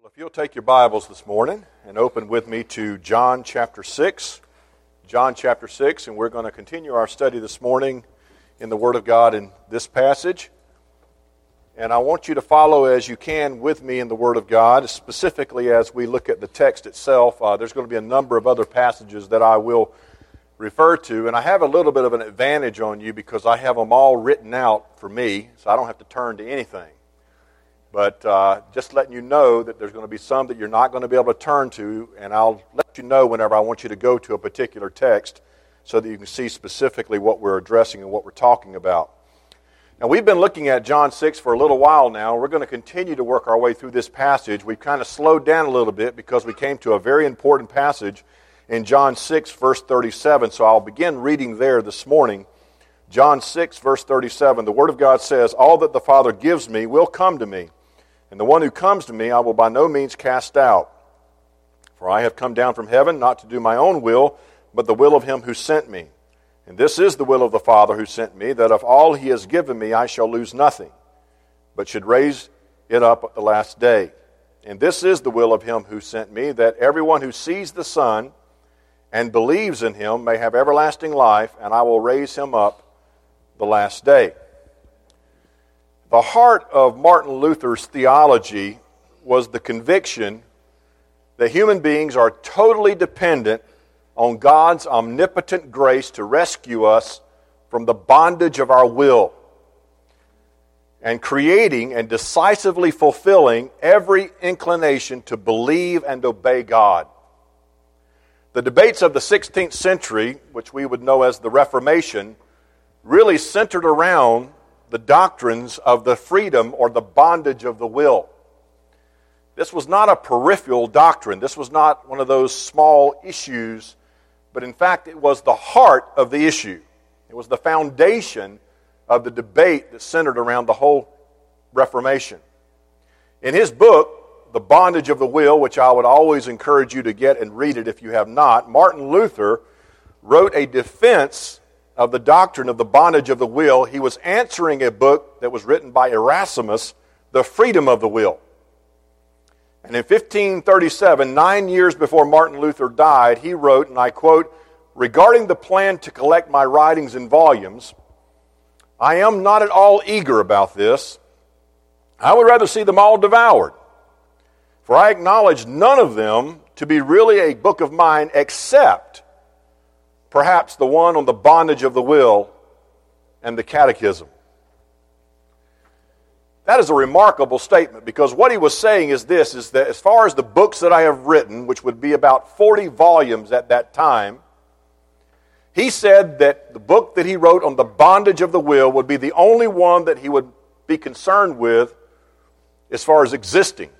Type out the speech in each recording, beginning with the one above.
If you'll take your Bibles this morning and open with me to John chapter 6. John chapter 6, and we're going to continue our study this morning in the Word of God in this passage. And I want you to follow as you can with me in the Word of God, specifically as we look at the text itself. There's going to be a number of other passages that I will refer to, and I have a little bit of an advantage on you because I have them all written out for me, so I don't have to turn to anything. But just letting you know that there's going to be some that you're not going to be able to turn to, and I'll let you know whenever I want you to go to a particular text so that you can see specifically what we're addressing and what we're talking about. Now, we've been looking at John 6 for a little while now. We're going to continue to work our way through this passage. We've kind of slowed down a little bit because we came to a very important passage in John 6, verse 37. So I'll begin reading there this morning. John 6, verse 37, the Word of God says, "All that the Father gives me will come to me. And the one who comes to me I will by no means cast out. For I have come down from heaven not to do my own will, but the will of him who sent me. And this is the will of the Father who sent me, that of all he has given me I shall lose nothing, but should raise it up at the last day. And this is the will of him who sent me, that everyone who sees the Son and believes in him may have everlasting life, and I will raise him up the last day." The heart of Martin Luther's theology was the conviction that human beings are totally dependent on God's omnipotent grace to rescue us from the bondage of our will and creating and decisively fulfilling every inclination to believe and obey God. The debates of the 16th century, which we would know as the Reformation, really centered around the doctrines of the freedom or the bondage of the will. This was not a peripheral doctrine. This was not one of those small issues, but in fact it was the heart of the issue. It was the foundation of the debate that centered around the whole Reformation. In his book, The Bondage of the Will, which I would always encourage you to get and read it if you have not, Martin Luther wrote a defense of the doctrine of the bondage of the will. He was answering a book that was written by Erasmus, The Freedom of the Will. And in 1537, 9 years before Martin Luther died, he wrote, and I quote, "Regarding the plan to collect my writings in volumes, I am not at all eager about this. I would rather see them all devoured. For I acknowledge none of them to be really a book of mine except perhaps the one on the bondage of the will and the catechism." That is a remarkable statement, because what he was saying is this, is that as far as the books that I have written, which would be about 40 volumes at that time, he said that the book that he wrote on the bondage of the will would be the only one that he would be concerned with as far as existing.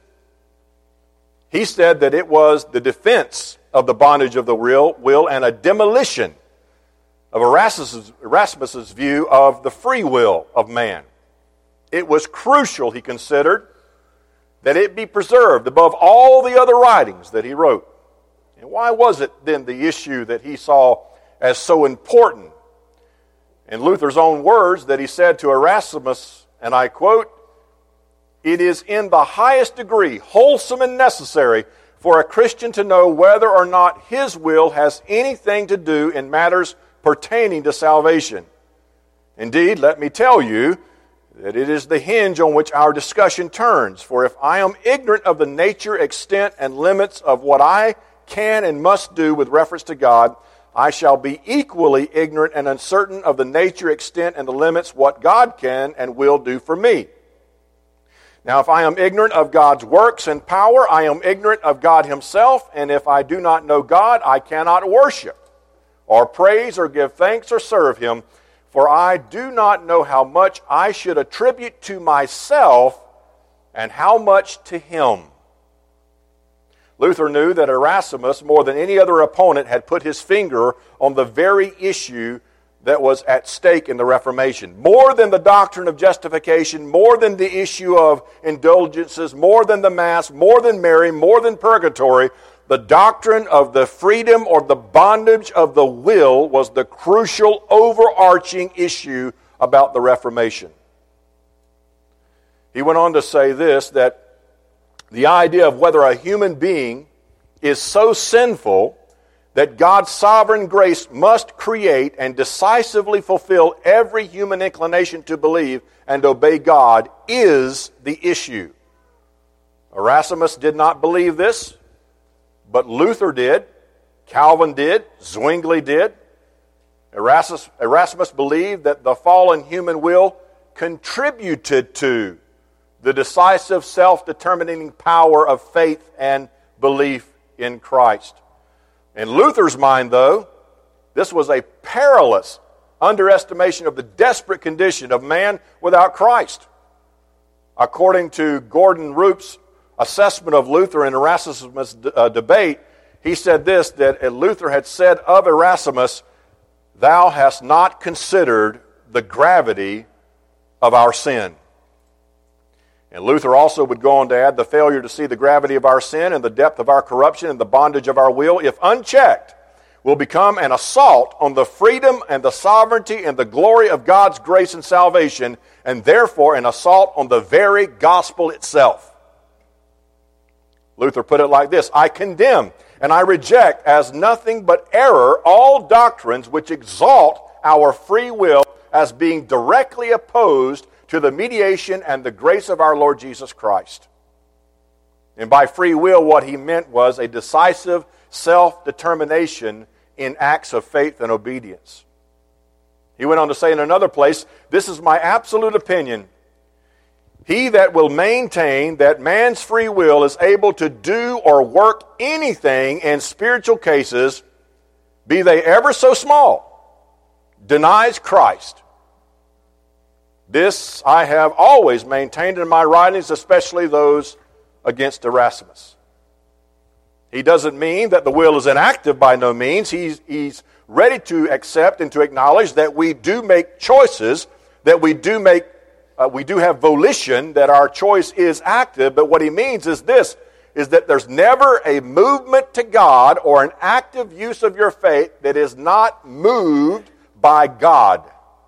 He said that it was the defense of the bondage of the will and a demolition of Erasmus's view of the free will of man. It was crucial, he considered, that it be preserved above all the other writings that he wrote. And why was it then the issue that he saw as so important? In Luther's own words, that he said to Erasmus, and I quote, "It is in the highest degree wholesome and necessary for a Christian to know whether or not his will has anything to do in matters pertaining to salvation. Indeed, let me tell you that it is the hinge on which our discussion turns. For if I am ignorant of the nature, extent, and limits of what I can and must do with reference to God, I shall be equally ignorant and uncertain of the nature, extent, and the limits what God can and will do for me. Now, if I am ignorant of God's works and power, I am ignorant of God himself, and if I do not know God, I cannot worship, or praise, or give thanks, or serve him, for I do not know how much I should attribute to myself, and how much to him." Luther knew that Erasmus, more than any other opponent, had put his finger on the very issue that was at stake in the Reformation. More than the doctrine of justification, more than the issue of indulgences, more than the Mass, more than Mary, more than purgatory, the doctrine of the freedom or the bondage of the will was the crucial overarching issue about the Reformation. He went on to say this, that the idea of whether a human being is so sinful that God's sovereign grace must create and decisively fulfill every human inclination to believe and obey God is the issue. Erasmus did not believe this, but Luther did, Calvin did, Zwingli did. Erasmus believed that the fallen human will contributed to the decisive self-determining power of faith and belief in Christ. In Luther's mind, though, this was a perilous underestimation of the desperate condition of man without Christ. According to Gordon Roop's assessment of Luther in Erasmus' debate, he said this, that Luther had said of Erasmus, "Thou hast not considered the gravity of our sin." And Luther also would go on to add, the failure to see the gravity of our sin and the depth of our corruption and the bondage of our will, if unchecked, will become an assault on the freedom and the sovereignty and the glory of God's grace and salvation, and therefore an assault on the very gospel itself. Luther put it like this, "I condemn and I reject as nothing but error all doctrines which exalt our free will as being directly opposed to the mediation and the grace of our Lord Jesus Christ." And by free will, what he meant was a decisive self-determination in acts of faith and obedience. He went on to say in another place, "This is my absolute opinion. He that will maintain that man's free will is able to do or work anything in spiritual cases, be they ever so small, denies Christ. This I have always maintained in my writings, especially those against Erasmus." He doesn't mean that the will is inactive, by no means. He's ready to accept and to acknowledge that we do make choices, that we do have volition, that our choice is active. But what he means is this, is that there's never a movement to God or an active use of your faith that is not moved by God.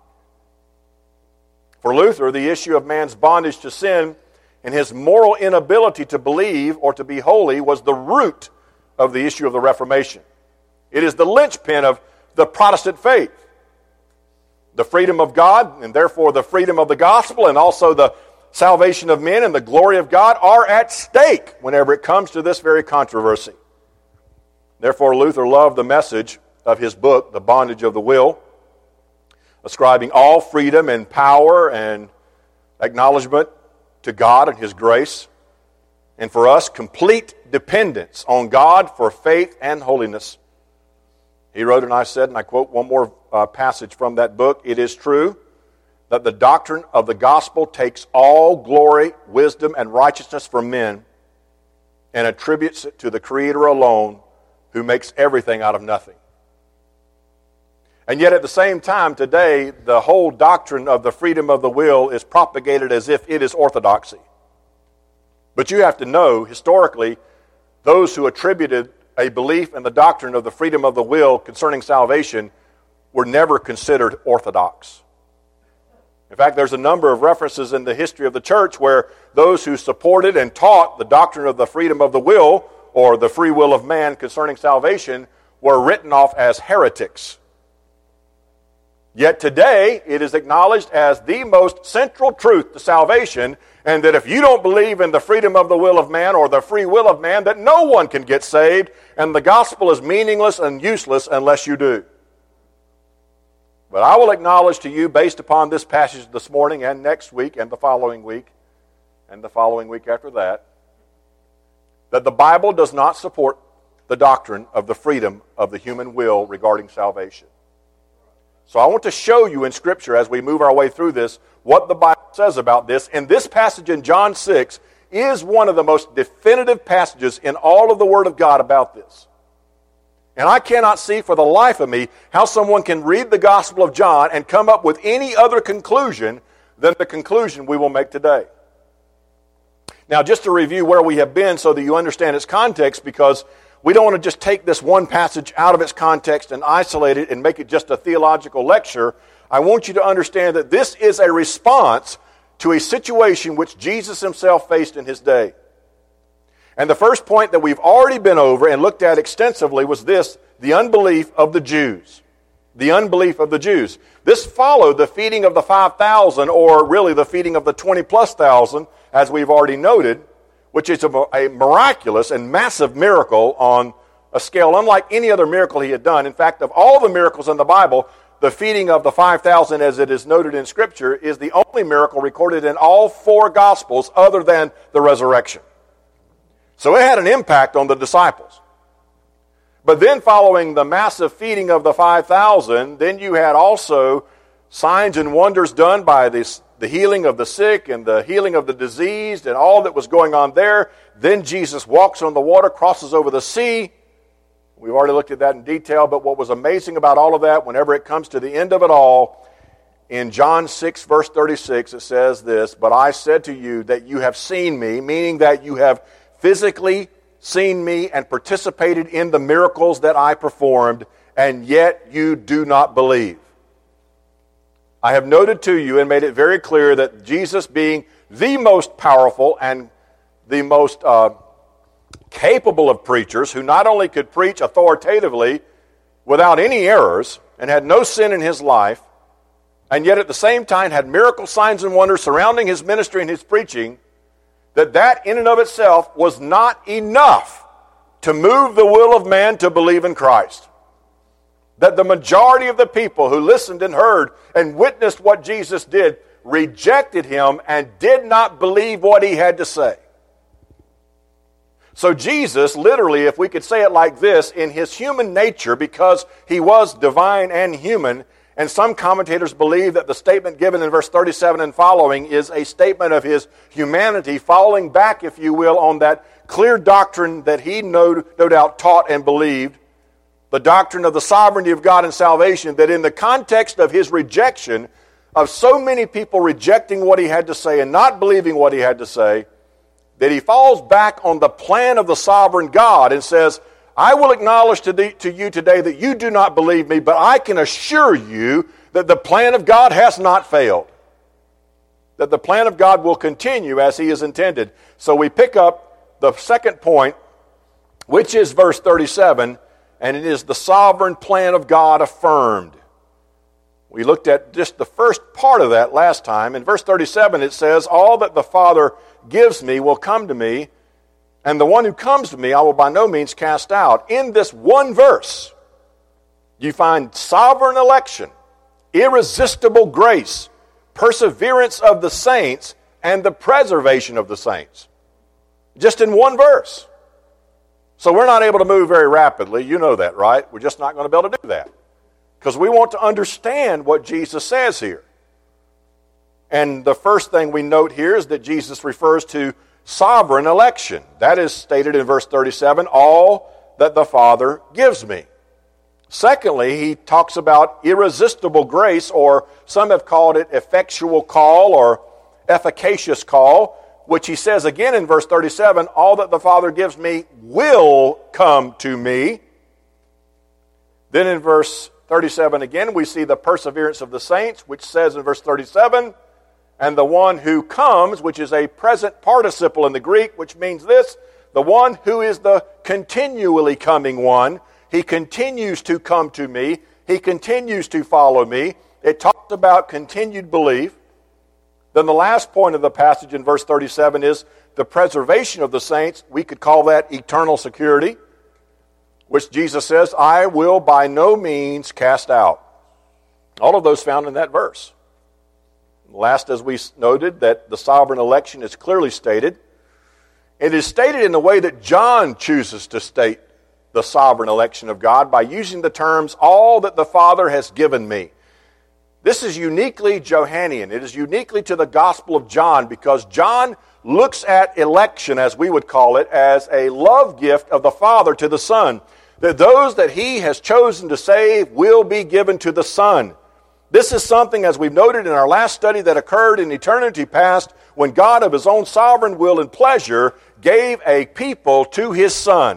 For Luther, the issue of man's bondage to sin and his moral inability to believe or to be holy was the root of the issue of the Reformation. It is the linchpin of the Protestant faith. The freedom of God, and therefore the freedom of the gospel, and also the salvation of men and the glory of God are at stake whenever it comes to this very controversy. Therefore, Luther loved the message of his book, The Bondage of the Will, ascribing all freedom and power and acknowledgement to God and His grace, and for us, complete dependence on God for faith and holiness. He wrote, and I said, and I quote one more passage from that book, "It is true that the doctrine of the gospel takes all glory, wisdom, and righteousness from men and attributes it to the Creator alone, who makes everything out of nothing." And yet at the same time today, the whole doctrine of the freedom of the will is propagated as if it is orthodoxy. But you have to know, historically, those who attributed a belief in the doctrine of the freedom of the will concerning salvation were never considered orthodox. In fact, there's a number of references in the history of the church where those who supported and taught the doctrine of the freedom of the will, or the free will of man concerning salvation, were written off as heretics. Yet today, it is acknowledged as the most central truth to salvation, and that if you don't believe in the freedom of the will of man or the free will of man, that no one can get saved, and the gospel is meaningless and useless unless you do. But I will acknowledge to you, based upon this passage this morning and next week and the following week and the following week after that the Bible does not support the doctrine of the freedom of the human will regarding salvation. So I want to show you in Scripture as we move our way through this what the Bible says about this. And this passage in John 6 is one of the most definitive passages in all of the Word of God about this. And I cannot see for the life of me how someone can read the Gospel of John and come up with any other conclusion than the conclusion we will make today. Now, just to review where we have been so that you understand its context, because we don't want to just take this one passage out of its context and isolate it and make it just a theological lecture. I want you to understand that this is a response to a situation which Jesus himself faced in his day. And the first point that we've already been over and looked at extensively was this: the unbelief of the Jews. The unbelief of the Jews. This followed the feeding of the 5,000, or really the feeding of the 20-plus thousand, as we've already noted, which is a miraculous and massive miracle on a scale unlike any other miracle he had done. In fact, of all the miracles in the Bible, the feeding of the 5,000, as it is noted in Scripture, is the only miracle recorded in all four Gospels other than the resurrection. So it had an impact on the disciples. But then following the massive feeding of the 5,000, then you had also signs and wonders done by the healing of the sick and the healing of the diseased and all that was going on there. Then Jesus walks on the water, crosses over the sea. We've already looked at that in detail, but what was amazing about all of that, whenever it comes to the end of it all, in John 6, verse 36, it says this: "But I said to you that you have seen me," meaning that you have physically seen me and participated in the miracles that I performed, and yet you do not believe. I have noted to you and made it very clear that Jesus, being the most powerful and the most capable of preachers, who not only could preach authoritatively without any errors and had no sin in his life, and yet at the same time had miracle signs and wonders surrounding his ministry and his preaching, that in and of itself was not enough to move the will of man to believe in Christ. That the majority of the people who listened and heard and witnessed what Jesus did rejected him and did not believe what he had to say. So Jesus, literally, if we could say it like this, in his human nature, because he was divine and human, and some commentators believe that the statement given in verse 37 and following is a statement of his humanity, falling back, if you will, on that clear doctrine that he no doubt taught and believed, the doctrine of the sovereignty of God and salvation, that in the context of his rejection, of so many people rejecting what he had to say and not believing what he had to say, that he falls back on the plan of the sovereign God and says, I will acknowledge to you today that you do not believe me, but I can assure you that the plan of God has not failed. That the plan of God will continue as he is intended. So we pick up the second point, which is verse 37, and it is the sovereign plan of God affirmed. We looked at just the first part of that last time. In verse 37 it says, all that the Father gives me will come to me, and the one who comes to me I will by no means cast out. In this one verse, you find sovereign election, irresistible grace, perseverance of the saints, and the preservation of the saints. Just in one verse. So we're not able to move very rapidly. You know that, right? We're just not going to be able to do that. Because we want to understand what Jesus says here. And the first thing we note here is that Jesus refers to sovereign election. That is stated in verse 37, all that the Father gives me. Secondly, he talks about irresistible grace, or some have called it effectual call or efficacious call, which he says again in verse 37, all that the Father gives me will come to me. Then in verse 37 again, we see the perseverance of the saints, which says in verse 37, and the one who comes, which is a present participle in the Greek, which means this, the one who is the continually coming one. He continues to come to me. He continues to follow me. It talks about continued belief. Then the last point of the passage in verse 37 is the preservation of the saints. We could call that eternal security, which Jesus says, I will by no means cast out. All of those found in that verse. Last, as we noted, that the sovereign election is clearly stated. It is stated in the way that John chooses to state the sovereign election of God by using the terms, all that the Father has given me. This is uniquely Johannian. It is uniquely to the Gospel of John because John looks at election, as we would call it, as a love gift of the Father to the Son. That those that he has chosen to save will be given to the Son. This is something, as we've noted in our last study, that occurred in eternity past when God of his own sovereign will and pleasure gave a people to his Son.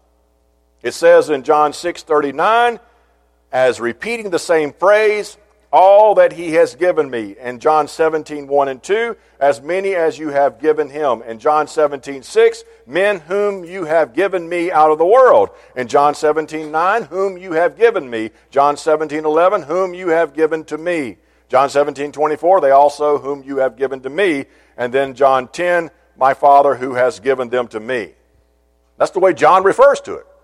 It says in John 6:39, as repeating the same phrase, all that he has given me. And John 17, 1 and 2, as many as you have given him. And John 17, 6, men whom you have given me out of the world. And John 17, 9, whom you have given me. John 17, 11, whom you have given to me. John 17, 24, they also whom you have given to me. And then John 10, my Father who has given them to me. That's the way John refers to it.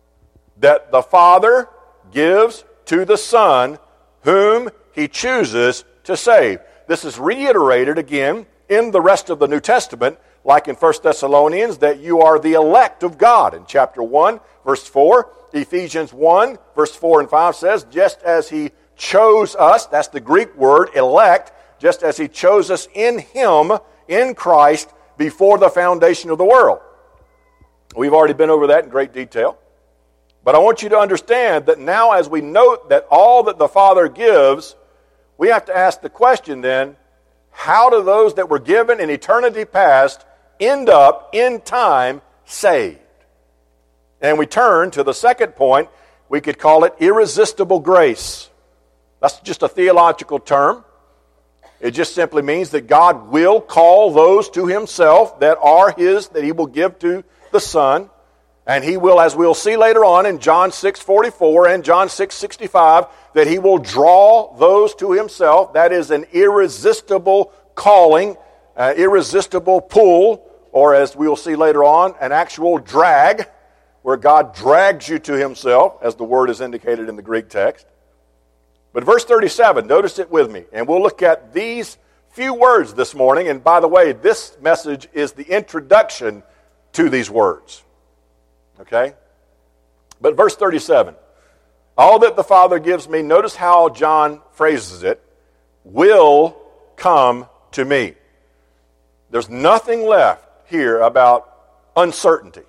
That the Father gives to the Son whom he chooses to save. This is reiterated again in the rest of the New Testament, like in 1 Thessalonians, that you are the elect of God. In chapter 1, verse 4, Ephesians 1, verse 4 and 5 says, just as he chose us, that's the Greek word, elect, just as he chose us in him, in Christ, before the foundation of the world. We've already been over that in great detail. But I want you to understand that now as we note that all that the Father gives, we have to ask the question then, how do those that were given in eternity past end up in time saved? And we turn to the second point, we could call it irresistible grace. That's just a theological term. It just simply means that God will call those to himself that are his, that he will give to the Son. And he will, as we'll see later on in John 6:44 and John 6:65, that he will draw those to himself. That is an irresistible calling, irresistible pull, or as we'll see later on, an actual drag, where God drags you to himself, as the word is indicated in the Greek text. But verse 37, notice it with me, and we'll look at these few words this morning. And by the way, this message is the introduction to these words. Okay? But verse 37, all that the Father gives me, notice how John phrases it, will come to me. There's nothing left here about uncertainty.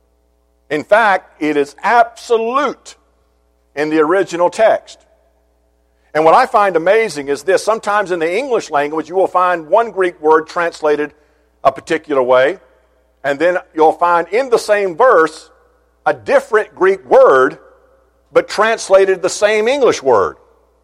In fact, it is absolute in the original text. And what I find amazing is this, sometimes in the English language you will find one Greek word translated a particular way, and then you'll find in the same verse a different Greek word, but translated the same English word.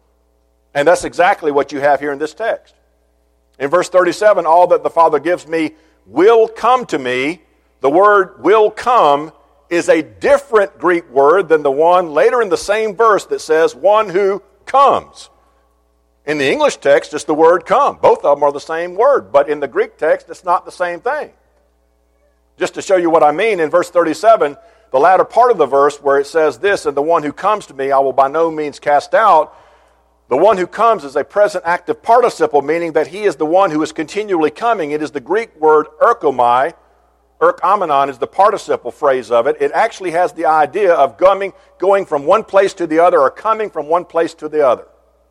And that's exactly what you have here in this text. In verse 37, all that the Father gives me will come to me. The word will come is a different Greek word than the one later in the same verse that says one who comes. In the English text, it's the word come. Both of them are the same word, but in the Greek text, it's not the same thing. Just to show you what I mean, in verse 37, the latter part of the verse where it says this, and the one who comes to me I will by no means cast out. The one who comes is a present active participle, meaning that he is the one who is continually coming. It is the Greek word erkomai. Erkomenon is the participle phrase of it. It actually has the idea of going from one place to the other or coming from one place to the other.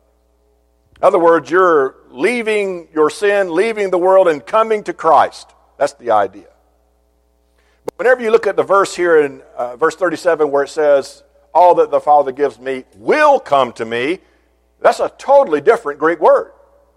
In other words, you're leaving your sin, leaving the world, and coming to Christ. That's the idea. But whenever you look at the verse here in verse 37 where it says, all that the Father gives me will come to me, that's a totally different Greek word.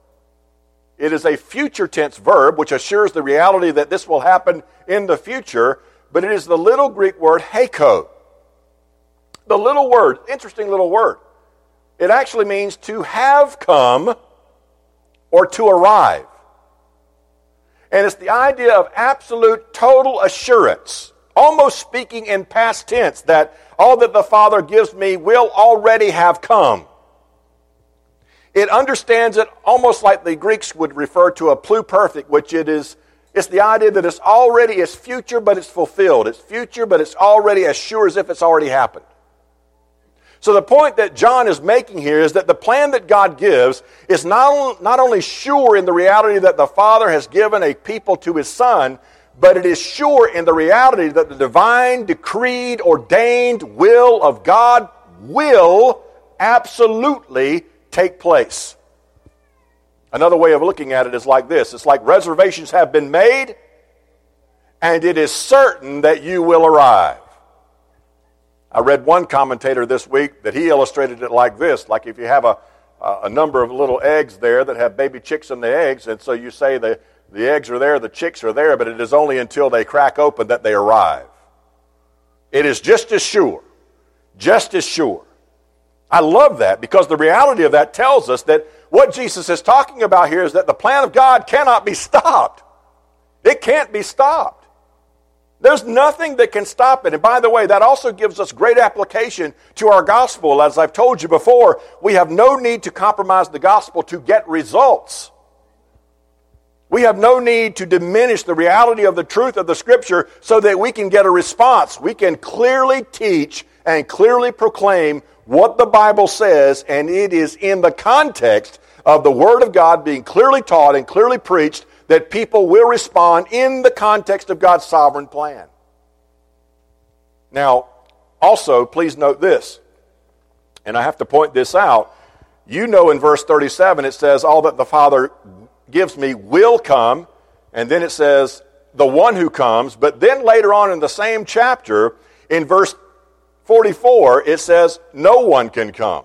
It is a future tense verb, which assures the reality that this will happen in the future, but it is the little Greek word heko. The little word, interesting little word. It actually means to have come or to arrive. And it's the idea of absolute, total assurance, almost speaking in past tense, that all that the Father gives me will already have come. It understands it almost like the Greeks would refer to a pluperfect, which it's the idea that it's future, but it's fulfilled. It's future, but it's already as sure as if it's already happened. So the point that John is making here is that the plan that God gives is not only sure in the reality that the Father has given a people to his Son, but it is sure in the reality that the divine, decreed, ordained will of God will absolutely take place. Another way of looking at it is like this. It's like reservations have been made, and it is certain that you will arrive. I read one commentator this week that he illustrated it like this, like if you have a number of little eggs there that have baby chicks in the eggs, and so you say the eggs are there, the chicks are there, but it is only until they crack open that they arrive. It is just as sure I love that because the reality of that tells us that what Jesus is talking about here is that the plan of God cannot be stopped. It can't be stopped. There's nothing that can stop it. And by the way, that also gives us great application to our gospel. As I've told you before, we have no need to compromise the gospel to get results. We have no need to diminish the reality of the truth of the Scripture so that we can get a response. We can clearly teach and clearly proclaim what the Bible says, and it is in the context of the Word of God being clearly taught and clearly preached that people will respond in the context of God's sovereign plan. Now, also, please note this, and I have to point this out. You know in verse 37 it says, all that the Father gives me will come, and then it says, the one who comes, but then later on in the same chapter, in verse 44, it says, no one can come.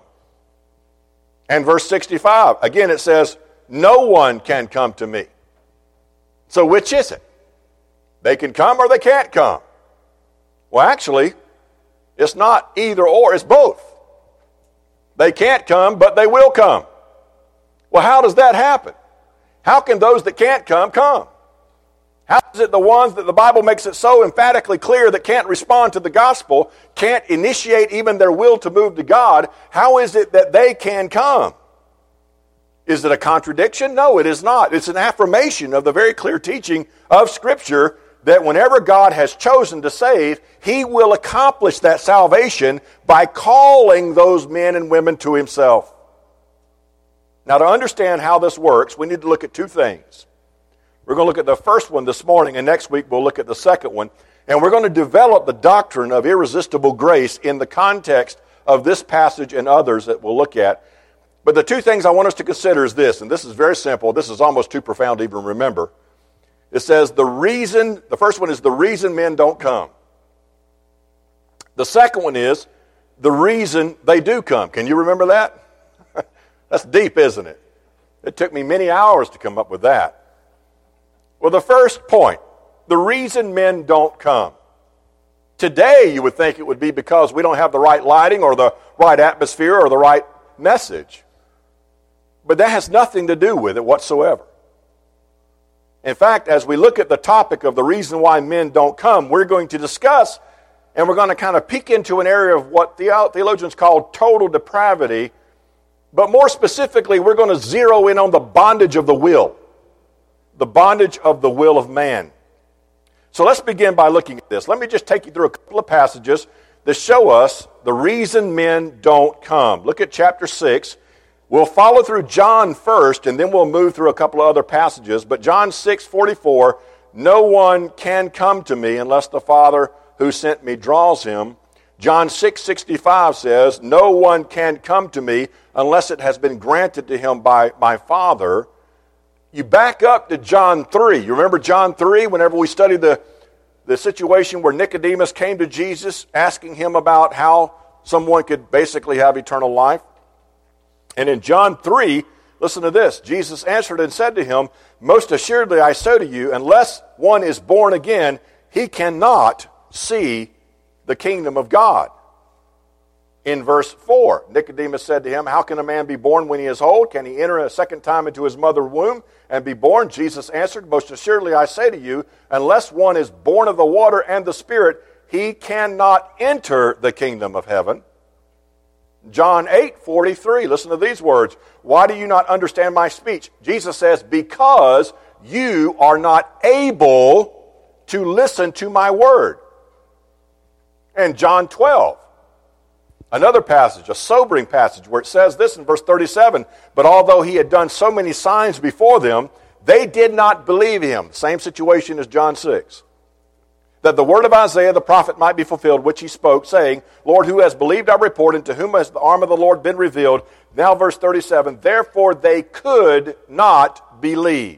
And verse 65, again it says, no one can come to me. So which is it? They can come or they can't come. Well, actually, it's not either or, it's both. They can't come, but they will come. Well, how does that happen? How can those that can't come, come? How is it the ones that the Bible makes it so emphatically clear that can't respond to the gospel, can't initiate even their will to move to God, how is it that they can come? Is it a contradiction? No, it is not. It's an affirmation of the very clear teaching of Scripture that whenever God has chosen to save, He will accomplish that salvation by calling those men and women to Himself. Now, to understand how this works, we need to look at two things. We're going to look at the first one this morning, and next week we'll look at the second one. And we're going to develop the doctrine of irresistible grace in the context of this passage and others that we'll look at. But the two things I want us to consider is this, and this is very simple. This is almost too profound to even remember. It says the first one is the reason men don't come. The second one is the reason they do come. Can you remember that? That's deep, isn't it? It took me many hours to come up with that. Well, the first point, the reason men don't come. Today, you would think it would be because we don't have the right lighting or the right atmosphere or the right message. But that has nothing to do with it whatsoever. In fact, as we look at the topic of the reason why men don't come, we're going to discuss, and we're going to kind of peek into an area of what theologians call total depravity. But more specifically, we're going to zero in on the bondage of the will. The bondage of the will of man. So let's begin by looking at this. Let me just take you through a couple of passages that show us the reason men don't come. Look at chapter 6. We'll follow through John first, and then we'll move through a couple of other passages. But John 6:44, no one can come to me unless the Father who sent me draws him. John 6:65 says, no one can come to me unless it has been granted to him by my Father. You back up to John 3. You remember John 3, whenever we studied the situation where Nicodemus came to Jesus asking him about how someone could basically have eternal life? And in John 3, listen to this. Jesus answered and said to him, most assuredly I say to you, unless one is born again, he cannot see the kingdom of God. In verse 4, Nicodemus said to him, how can a man be born when he is old? Can he enter a second time into his mother's womb and be born? Jesus answered, most assuredly I say to you, unless one is born of the water and the Spirit, he cannot enter the kingdom of heaven. John 8:43, listen to these words. Why do you not understand my speech? Jesus says, because you are not able to listen to my word. And John 12. Another passage, a sobering passage, where it says this in verse 37, but although he had done so many signs before them, they did not believe him. Same situation as John 6. That the word of Isaiah the prophet might be fulfilled, which he spoke, saying, Lord, who has believed our report, and to whom has the arm of the Lord been revealed? Now verse 37, therefore they could not believe.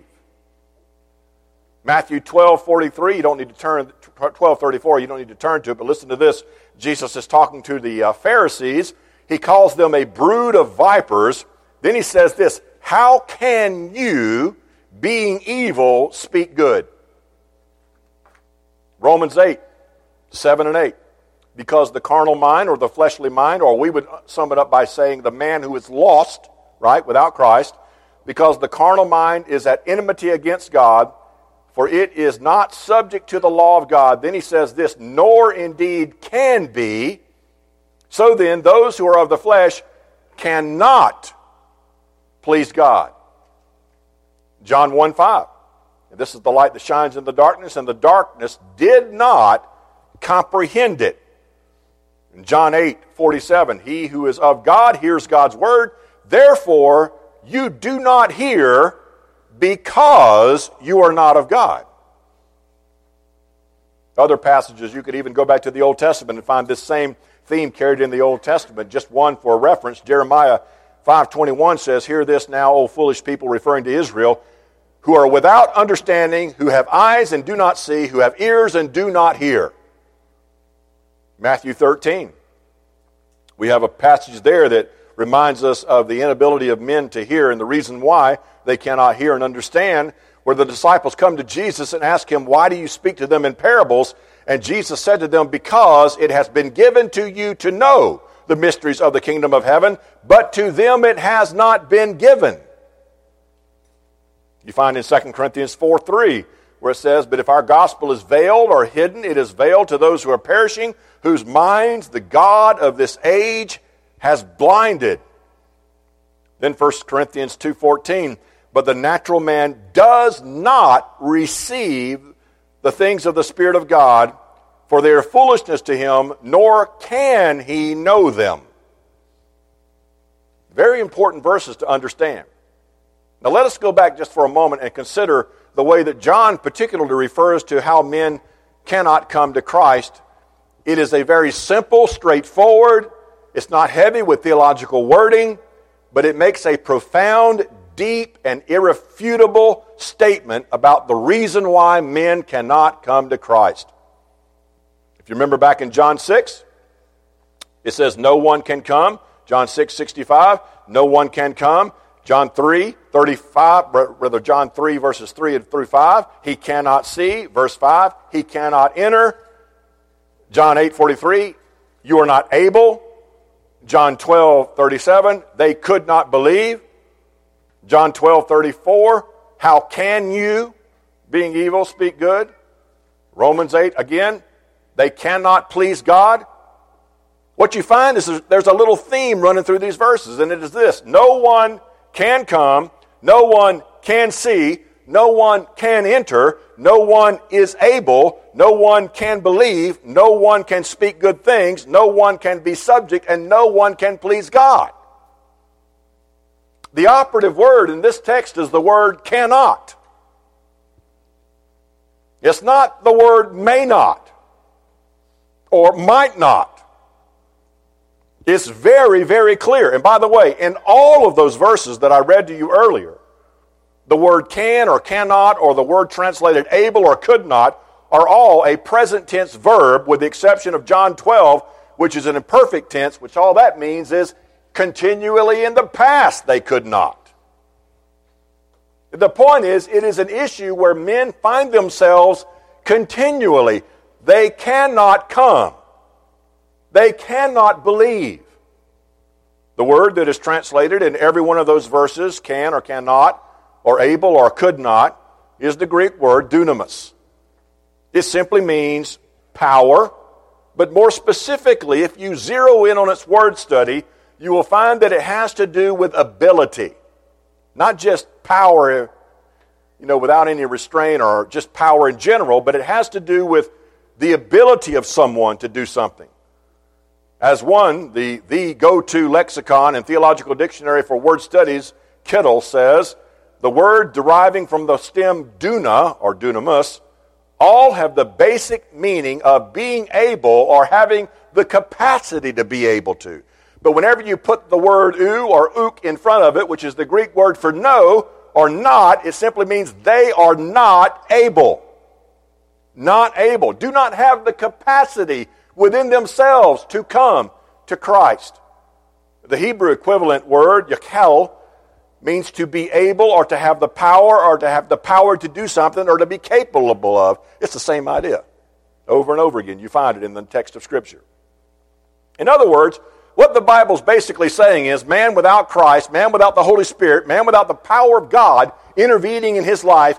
Matthew 12:43, you don't need to turn, 12:34, you don't need to turn to it, but listen to this. Jesus is talking to the Pharisees. He calls them a brood of vipers. Then he says this, how can you, being evil, speak good? Romans 8:7 and 8. because the carnal mind or the fleshly mind, or we would sum it up by saying the man who is lost, right, without Christ, because the carnal mind is at enmity against God, for it is not subject to the law of God. Then he says this, nor indeed can be. So then, those who are of the flesh cannot please God. John 1:5. This is the light that shines in the darkness, and the darkness did not comprehend it. In John 8:47, he who is of God hears God's word. Therefore, you do not hear because you are not of God. Other passages, you could even go back to the Old Testament and find this same theme carried in the Old Testament. Just one for reference. Jeremiah 5:21 says, hear this now, O foolish people, referring to Israel, who are without understanding, who have eyes and do not see, who have ears and do not hear. Matthew 13. We have a passage there that reminds us of the inability of men to hear and the reason why they cannot hear and understand, where the disciples come to Jesus and ask him, why do you speak to them in parables? And Jesus said to them, because it has been given to you to know the mysteries of the kingdom of heaven, but to them it has not been given. You find in 2 Corinthians 4:3, where it says, but if our gospel is veiled or hidden, it is veiled to those who are perishing, whose minds the God of this age has blinded. Then 1 Corinthians 2:14, but the natural man does not receive the things of the Spirit of God, for they are foolishness to him, nor can he know them. Very important verses to understand. Now let us go back just for a moment and consider the way that John particularly refers to how men cannot come to Christ. It is a very simple, straightforward, it's not heavy with theological wording, but it makes a profound, deep, and irrefutable statement about the reason why men cannot come to Christ. If you remember back in John 6, it says no one can come. John 6:65, no one can come. John 3:35, John 3 verses 3 through 5, he cannot see. Verse 5, he cannot enter. John 8:43, you are not able. John 12:37, they could not believe. John 12:34, how can you, being evil, speak good? Romans 8, again, they cannot please God. What you find is there's a little theme running through these verses, and it is this: no one can come, no one can see, no one can enter, no one is able, no one can believe, no one can speak good things, no one can be subject, and no one can please God. The operative word in this text is the word cannot. It's not the word may not or might not. It's very, very clear. And by the way, in all of those verses that I read to you earlier, the word can or cannot or the word translated able or could not are all a present tense verb, with the exception of John 12, which is an imperfect tense, which all that means is continually in the past they could not. The point is, it is an issue where men find themselves continually. They cannot come. They cannot believe. The word that is translated in every one of those verses, can or cannot, or able or could not, is the Greek word dunamis. It simply means power, but more specifically, if you zero in on its word study, you will find that it has to do with ability. Not just power, without any restraint or just power in general, but it has to do with the ability of someone to do something. As one, the go-to lexicon and theological dictionary for word studies, Kittle, says, the word deriving from the stem duna, or dunamis, all have the basic meaning of being able or having the capacity to be able to. But whenever you put the word ou or ook in front of it, which is the Greek word for no or not, it simply means they are not able. Not able. Do not have the capacity within themselves to come to Christ. The Hebrew equivalent word, yakal, means to be able or to have the power to do something or to be capable of. It's the same idea. Over and over again, you find it in the text of Scripture. In other words, what the Bible's basically saying is man without Christ, man without the Holy Spirit, man without the power of God intervening in his life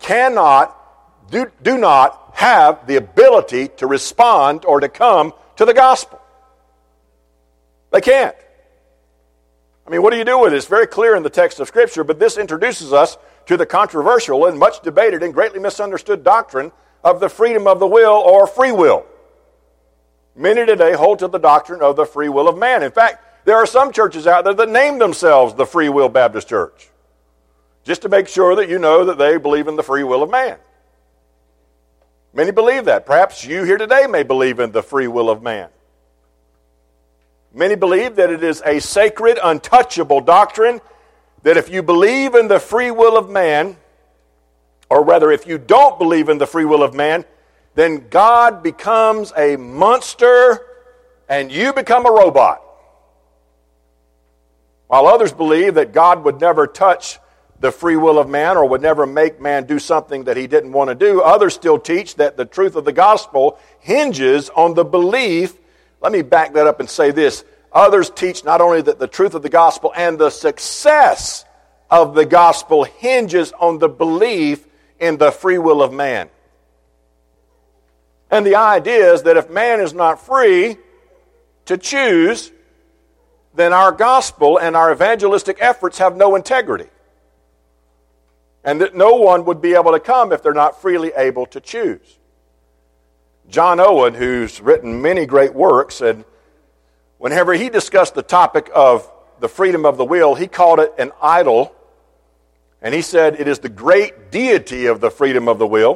do not have the ability to respond or to come to the gospel. They can't. I mean, what do you do with it? It's very clear in the text of Scripture, but this introduces us to the controversial and much debated and greatly misunderstood doctrine of the freedom of the will or free will. Many today hold to the doctrine of the free will of man. In fact, there are some churches out there that name themselves the Free Will Baptist Church, just to make sure that you know that they believe in the free will of man. Many believe that. Perhaps you here today may believe in the free will of man. Many believe that it is a sacred, untouchable doctrine, that if you believe in the free will of man, or rather if you don't believe in the free will of man, then God becomes a monster and you become a robot. While others believe that God would never touch the free will of man or would never make man do something that he didn't want to do, others still teach that the truth of the gospel hinges on the belief. Let me back that up and say this. Others teach not only that the truth of the gospel and the success of the gospel hinges on the belief in the free will of man. And the idea is that if man is not free to choose, then our gospel and our evangelistic efforts have no integrity. And that no one would be able to come if they're not freely able to choose. John Owen, who's written many great works, and whenever he discussed the topic of the freedom of the will, he called it an idol. And he said it is the great deity of the freedom of the will.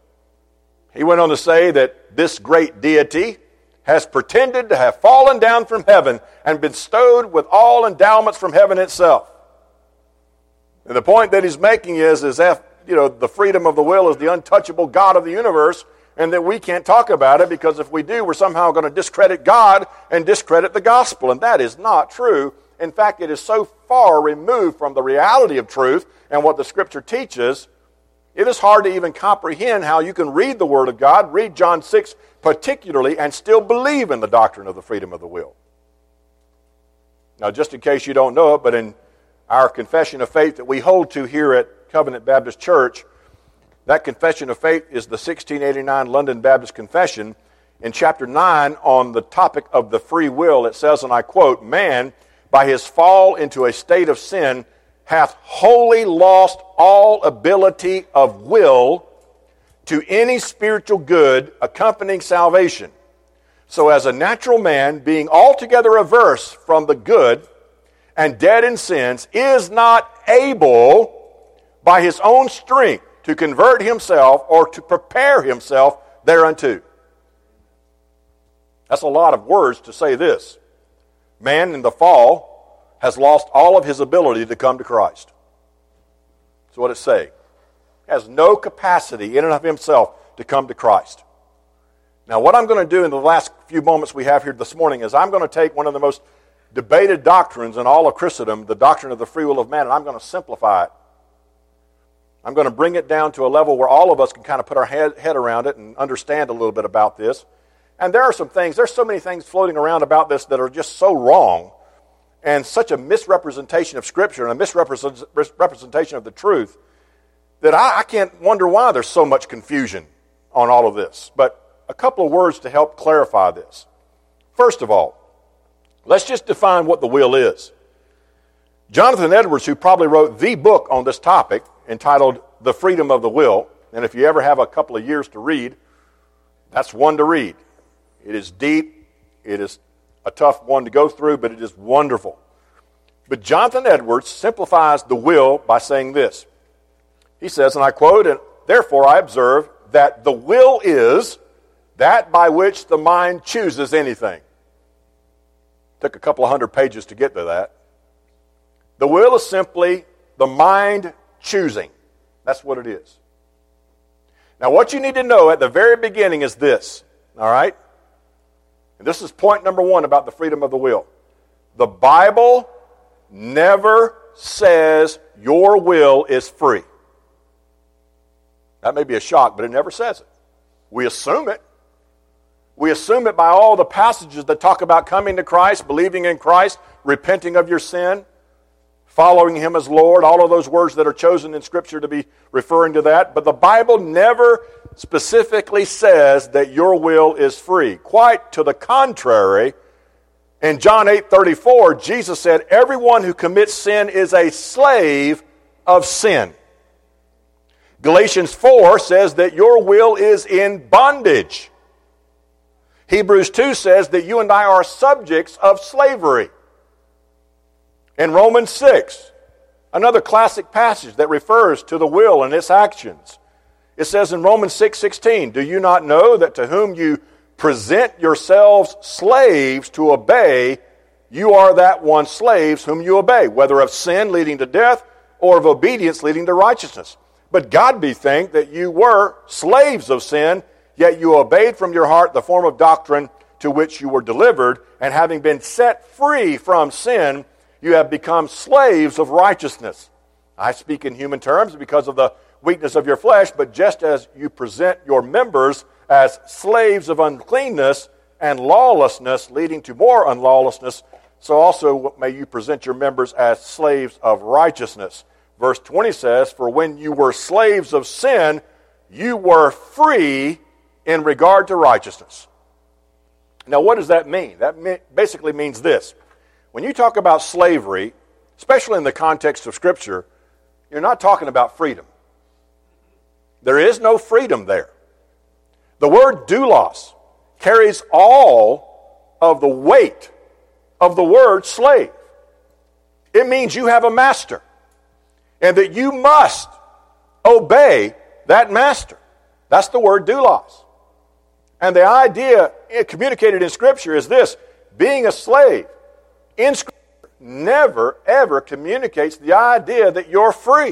He went on to say that this great deity has pretended to have fallen down from heaven and been bestowed with all endowments from heaven itself. And the point that he's making is that, the freedom of the will is the untouchable God of the universe, and that we can't talk about it because if we do, we're somehow going to discredit God and discredit the gospel. And that is not true. In fact, it is so far removed from the reality of truth and what the Scripture teaches, it is hard to even comprehend how you can read the Word of God, read John 6 particularly, and still believe in the doctrine of the freedom of the will. Now, just in case you don't know it, but in our confession of faith that we hold to here at Covenant Baptist Church, that confession of faith is the 1689 London Baptist Confession. In chapter 9, on the topic of the free will, it says, and I quote, "Man, by his fall into a state of sin, hath wholly lost all ability of will to any spiritual good accompanying salvation. So as a natural man, being altogether averse from the good and dead in sins, is not able by his own strength to convert himself or to prepare himself thereunto." That's a lot of words to say this. Man in the fall has lost all of his ability to come to Christ. That's what it's saying. He has no capacity in and of himself to come to Christ. Now, what I'm going to do in the last few moments we have here this morning is I'm going to take one of the most debated doctrines in all of Christendom, the doctrine of the free will of man, and I'm going to simplify it. I'm going to bring it down to a level where all of us can kind of put our head around it and understand a little bit about this. And there's so many things floating around about this that are just so wrong and such a misrepresentation of Scripture and a misrepresentation of the truth that I can't wonder why there's so much confusion on all of this. But a couple of words to help clarify this. First of all, let's just define what the will is. Jonathan Edwards, who probably wrote the book on this topic, entitled The Freedom of the Will, and if you ever have a couple of years to read, that's one to read. It is deep, it is a tough one to go through, but it is wonderful. But Jonathan Edwards simplifies the will by saying this. He says, and I quote, "And therefore I observe that the will is that by which the mind chooses anything." Took a couple of hundred pages to get to that. The will is simply the mind choosing. That's what it is. Now, what you need to know at the very beginning is this, all right? And this is point number one about the freedom of the will. The Bible never says your will is free. That may be a shock, but it never says it. We assume it. We assume it by all the passages that talk about coming to Christ, believing in Christ, repenting of your sin, following Him as Lord, all of those words that are chosen in Scripture to be referring to that. But the Bible never specifically says that your will is free. Quite to the contrary, in John 8:34, Jesus said, everyone who commits sin is a slave of sin. Galatians 4 says that your will is in bondage. Hebrews 2 says that you and I are subjects of slavery. In Romans 6, another classic passage that refers to the will and its actions, it says in Romans 6:16, do you not know that to whom you present yourselves slaves to obey, you are that one slaves whom you obey, whether of sin leading to death or of obedience leading to righteousness. But God be thanked that you were slaves of sin, yet you obeyed from your heart the form of doctrine to which you were delivered, and having been set free from sin, you have become slaves of righteousness. I speak in human terms because of the weakness of your flesh, but just as you present your members as slaves of uncleanness and lawlessness, leading to more unlawlessness, so also may you present your members as slaves of righteousness. Verse 20 says, for when you were slaves of sin, you were free in regard to righteousness. Now, what does that mean? That basically means this. When you talk about slavery, especially in the context of Scripture, you're not talking about freedom. There is no freedom there. The word doulos carries all of the weight of the word slave. It means you have a master, and that you must obey that master. That's the word doulos. And the idea communicated in Scripture is this: being a slave in Scripture never, ever communicates the idea that you're free.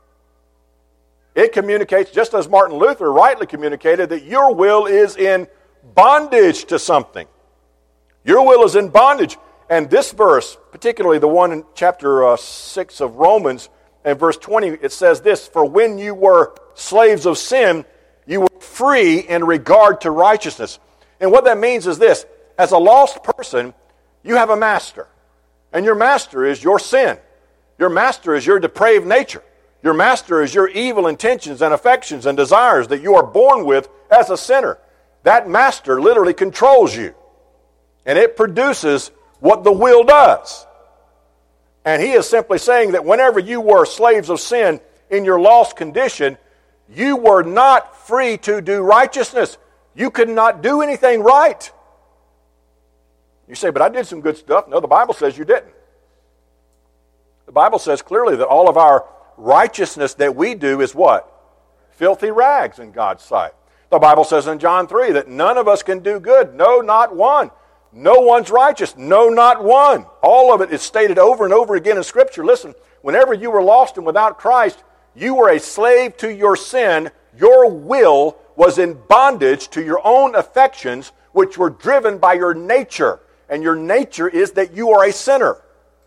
It communicates, just as Martin Luther rightly communicated, that your will is in bondage to something. Your will is in bondage. And this verse, particularly the one in chapter 6 of Romans, and verse 20, it says this: for when you were slaves of sin, you were free in regard to righteousness. And what that means is this: as a lost person, you have a master. And your master is your sin. Your master is your depraved nature. Your master is your evil intentions and affections and desires that you are born with as a sinner. That master literally controls you. And it produces what the will does. And he is simply saying that whenever you were slaves of sin in your lost condition, you were not free to do righteousness. You could not do anything right. You say, but I did some good stuff. No, the Bible says you didn't. The Bible says clearly that all of our righteousness that we do is what? Filthy rags in God's sight. The Bible says in John 3 that none of us can do good. No, not one. No one's righteous. No, not one. All of it is stated over and over again in Scripture. Listen, whenever you were lost and without Christ, you were a slave to your sin. Your will was in bondage to your own affections, which were driven by your nature. And your nature is that you are a sinner.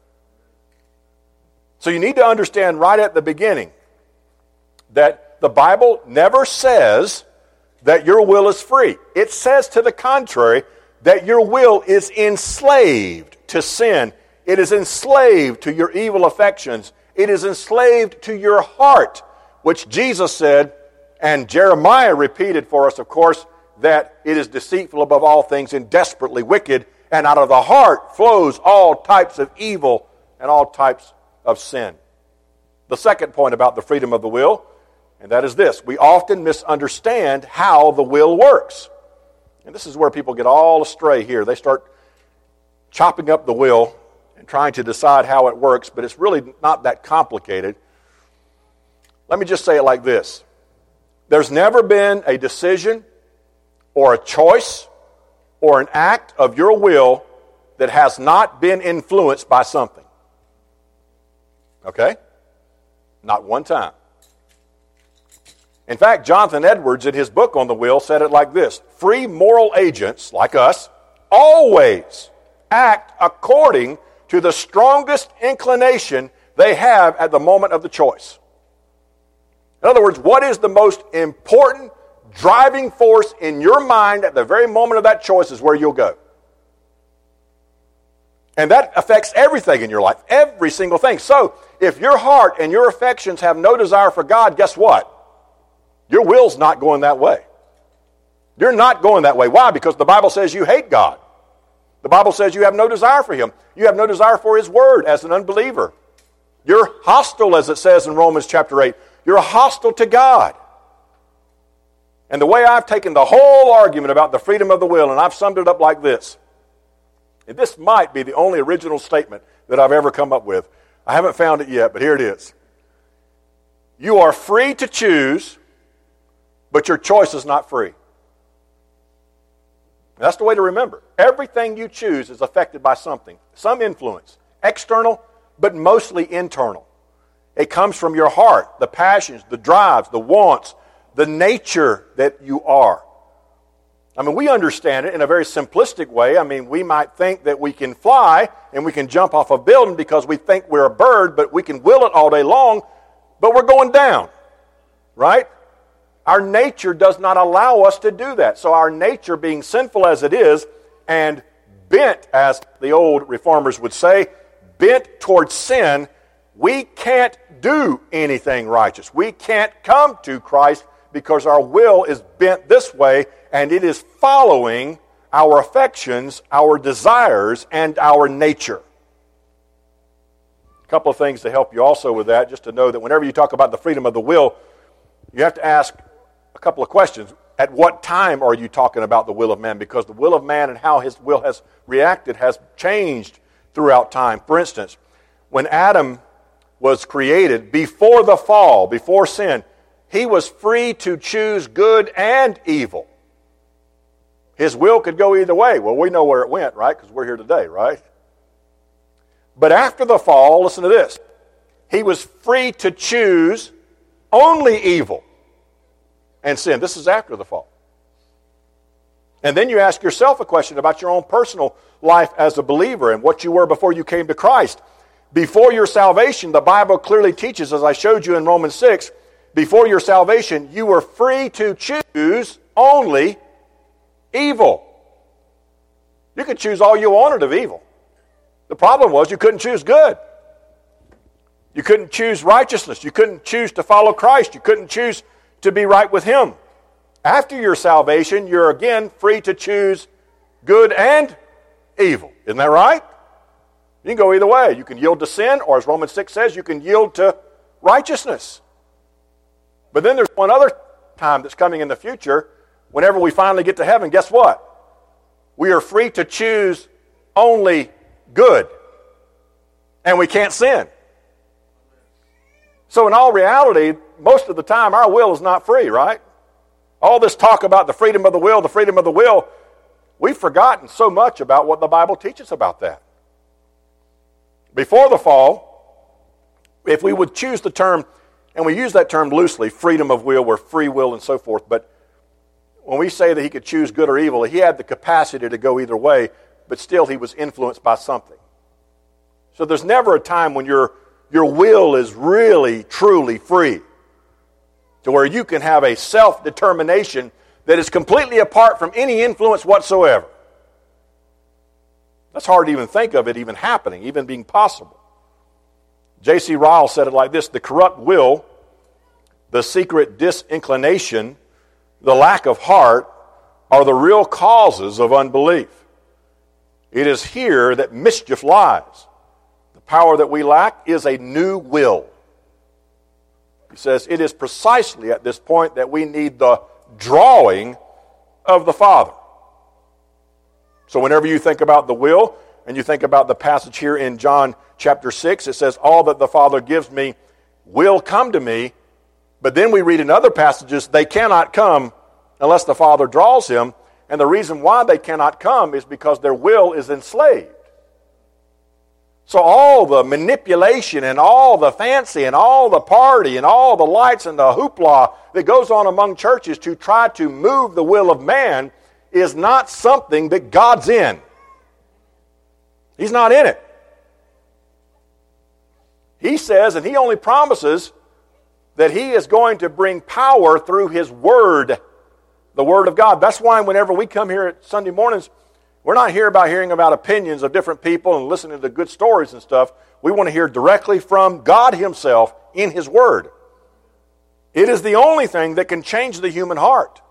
So you need to understand right at the beginning that the Bible never says that your will is free. It says to the contrary, that your will is enslaved to sin. It is enslaved to your evil affections. It is enslaved to your heart, which Jesus said, and Jeremiah repeated for us, of course, that it is deceitful above all things and desperately wicked, and out of the heart flows all types of evil and all types of sin. The second point about the freedom of the will, and that is this: we often misunderstand how the will works. And this is where people get all astray here. They start chopping up the will and trying to decide how it works, but it's really not that complicated. Let me just say it like this: there's never been a decision or a choice or an act of your will that has not been influenced by something. Okay? Not one time. In fact, Jonathan Edwards, in his book on the will, said it like this: free moral agents, like us, always act according to the strongest inclination they have at the moment of the choice. In other words, what is the most important driving force in your mind at the very moment of that choice is where you'll go. And that affects everything in your life, every single thing. So, if your heart and your affections have no desire for God, guess what? Your will's not going that way. You're not going that way. Why? Because the Bible says you hate God. The Bible says you have no desire for Him. You have no desire for His Word as an unbeliever. You're hostile, as it says in Romans chapter 8. You're hostile to God. And the way I've taken the whole argument about the freedom of the will, and I've summed it up like this. And this might be the only original statement that I've ever come up with. I haven't found it yet, but here it is. You are free to choose, but your choice is not free. That's the way to remember. Everything you choose is affected by something, some influence, external, but mostly internal. It comes from your heart, the passions, the drives, the wants, the nature that you are. I mean, we understand it in a very simplistic way. I mean, we might think that we can fly and we can jump off a building because we think we're a bird, but we can will it all day long, but we're going down, right? Our nature does not allow us to do that. So our nature, being sinful as it is, and bent, as the old reformers would say, bent towards sin, we can't do anything righteous. We can't come to Christ because our will is bent this way, and it is following our affections, our desires, and our nature. A couple of things to help you also with that, just to know that whenever you talk about the freedom of the will, you have to ask a couple of questions. At what time are you talking about the will of man? Because the will of man and how his will has reacted has changed throughout time. For instance, when Adam was created, before the fall, before sin, he was free to choose good and evil. His will could go either way. Well, we know where it went, right? Because we're here today, right? But after the fall, listen to this. He was free to choose only evil and sin. This is after the fall. And then you ask yourself a question about your own personal life as a believer and what you were before you came to Christ. Before your salvation, the Bible clearly teaches, as I showed you in Romans 6, before your salvation, you were free to choose only evil. You could choose all you wanted of evil. The problem was you couldn't choose good. You couldn't choose righteousness. You couldn't choose to follow Christ. You couldn't choose to be right with Him. After your salvation, you're again free to choose good and evil. Isn't that right? You can go either way. You can yield to sin, or as Romans 6 says, you can yield to righteousness. But then there's one other time that's coming in the future. Whenever we finally get to heaven, guess what? We are free to choose only good. And we can't sin. So in all reality, most of the time our will is not free, right? All this talk about the freedom of the will, we've forgotten so much about what the Bible teaches about that. Before the fall, if we would choose the term, and we use that term loosely, freedom of will, or free will and so forth, but when we say that he could choose good or evil, he had the capacity to go either way, but still he was influenced by something. So there's never a time when your will is really, truly free, to where you can have a self-determination that is completely apart from any influence whatsoever. That's hard to even think of it even happening, even being possible. J.C. Ryle said it like this: the corrupt will, the secret disinclination, the lack of heart are the real causes of unbelief. It is here that mischief lies. The power that we lack is a new will. He says it is precisely at this point that we need the drawing of the Father. So whenever you think about the will, and you think about the passage here in John chapter 6, it says, all that the Father gives me will come to me. But then we read in other passages, they cannot come unless the Father draws him. And the reason why they cannot come is because their will is enslaved. So all the manipulation and all the fancy and all the party and all the lights and the hoopla that goes on among churches to try to move the will of man is not something that God's in. He's not in it. He says, and he only promises, that he is going to bring power through his word the Word of God. That's why whenever we come here at Sunday mornings, we're not here about hearing about opinions of different people and listening to good stories and stuff. We want to hear directly from God Himself in His Word. It is the only thing that can change the human heart.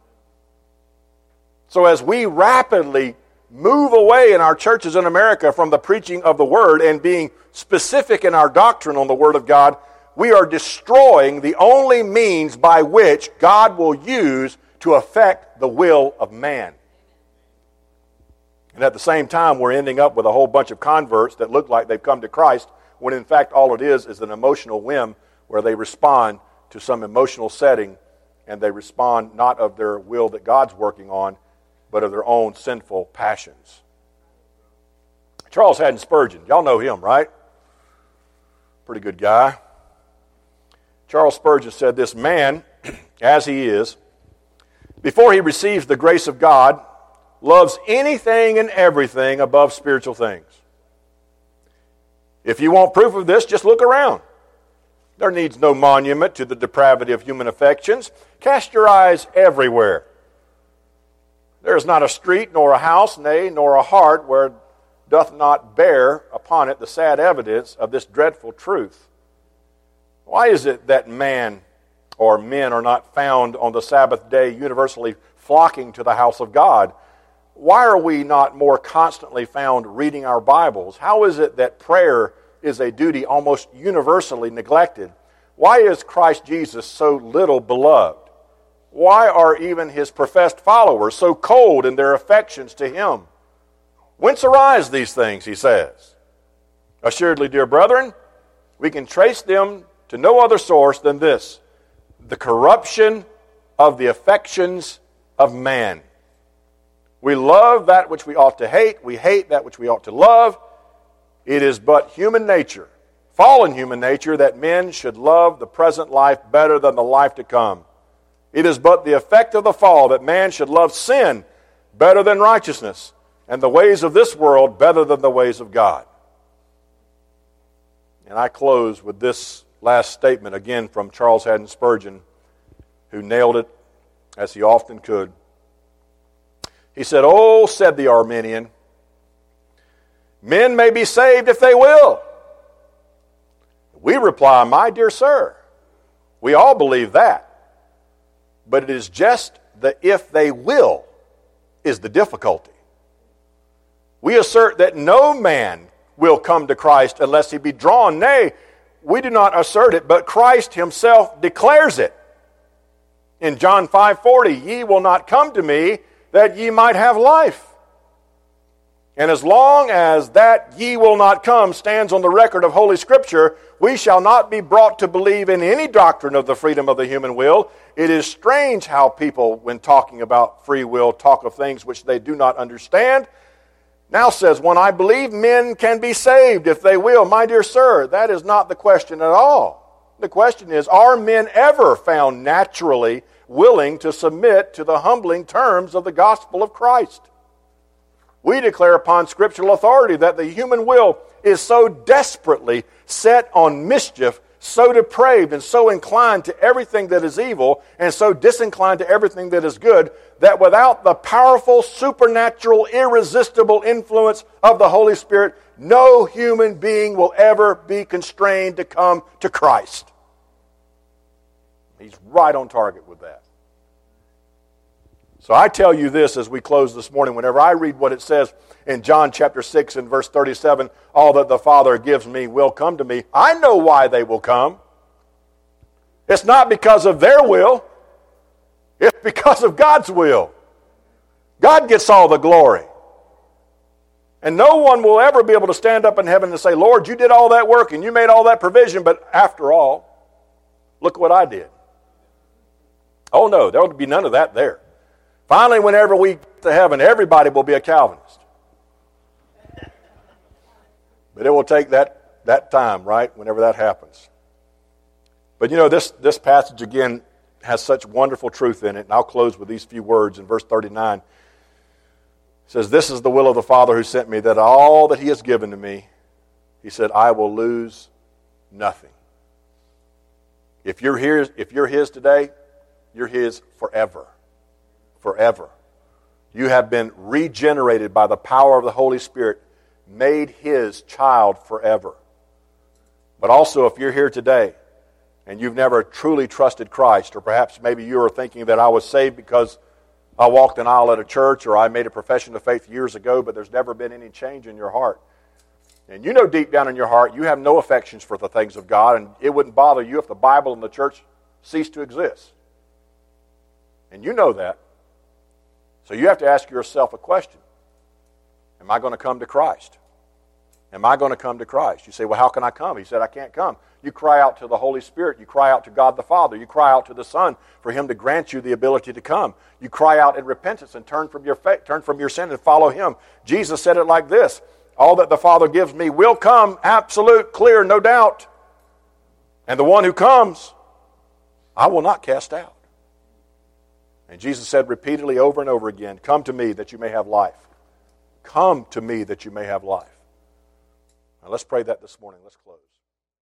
So as we rapidly move away in our churches in America from the preaching of the Word and being specific in our doctrine on the Word of God, we are destroying the only means by which God will use to affect the will of man. And at the same time, we're ending up with a whole bunch of converts that look like they've come to Christ, when in fact all it is an emotional whim where they respond to some emotional setting, and they respond not of their will that God's working on, but of their own sinful passions. Charles Haddon Spurgeon, y'all know him, right? Pretty good guy. Charles Spurgeon said this: man, as he is, before he receives the grace of God, loves anything and everything above spiritual things. If you want proof of this, just look around. There needs no monument to the depravity of human affections. Cast your eyes everywhere. There is not a street, nor a house, nay, nor a heart, where doth not bear upon it the sad evidence of this dreadful truth. Why is it that man or men are not found on the Sabbath day universally flocking to the house of God? Why are we not more constantly found reading our Bibles? How is it that prayer is a duty almost universally neglected? Why is Christ Jesus so little beloved? Why are even His professed followers so cold in their affections to Him? Whence arise these things, he says? Assuredly, dear brethren, we can trace them to no other source than this: the corruption of the affections of man. We love that which we ought to hate. We hate that which we ought to love. It is but human nature, fallen human nature, that men should love the present life better than the life to come. It is but the effect of the fall that man should love sin better than righteousness, and the ways of this world better than the ways of God. And I close with this last statement, again from Charles Haddon Spurgeon, who nailed it as he often could. He said, "Oh," said the Arminian, "men may be saved if they will." We reply, "My dear sir, we all believe that. But it is just the if they will is the difficulty. We assert that no man will come to Christ unless he be drawn. Nay, we do not assert it, but Christ Himself declares it. In John 5:40, ye will not come to me that ye might have life. And as long as that ye will not come stands on the record of Holy Scripture, we shall not be brought to believe in any doctrine of the freedom of the human will. It is strange how people, when talking about free will, talk of things which they do not understand. Now says one, I believe men can be saved if they will. My dear sir, that is not the question at all. The question is, are men ever found naturally willing to submit to the humbling terms of the gospel of Christ? We declare upon scriptural authority that the human will is so desperately set on mischief, so depraved and so inclined to everything that is evil, and so disinclined to everything that is good, that without the powerful, supernatural, irresistible influence of the Holy Spirit, no human being will ever be constrained to come to Christ. He's right on target with that. So I tell you this as we close this morning, whenever I read what it says in John chapter 6 and verse 37, all that the Father gives me will come to me. I know why they will come. It's not because of their will. It's because of God's will. God gets all the glory. And no one will ever be able to stand up in heaven and say, Lord, you did all that work and you made all that provision, but after all, look what I did. Oh no, there will be none of that there. Finally, whenever we get to heaven, everybody will be a Calvinist. But it will take that time, right, whenever that happens. But you know, this passage again has such wonderful truth in it, and I'll close with these few words in verse 39. It says, this is the will of the Father who sent me, that all that He has given to me, He said, I will lose nothing. If you're His today, you're His forever. forever. You have been regenerated by the power of the Holy Spirit, made His child forever. But also, if you're here today and you've never truly trusted Christ, or perhaps maybe you are thinking that I was saved because I walked an aisle at a church, or I made a profession of faith years ago, but there's never been any change in your heart. And you know deep down in your heart you have no affections for the things of God, and it wouldn't bother you if the Bible and the church ceased to exist. And you know that. So you have to ask yourself a question. Am I going to come to Christ? Am I going to come to Christ? You say, well, how can I come? He said, I can't come. You cry out to the Holy Spirit. You cry out to God the Father. You cry out to the Son for Him to grant you the ability to come. You cry out in repentance and turn from your faith, turn from your sin and follow Him. Jesus said it like this: all that the Father gives me will come, absolute, clear, no doubt. And the one who comes, I will not cast out. And Jesus said repeatedly over and over again, come to me that you may have life. Come to me that you may have life. Now let's pray that this morning. Let's close.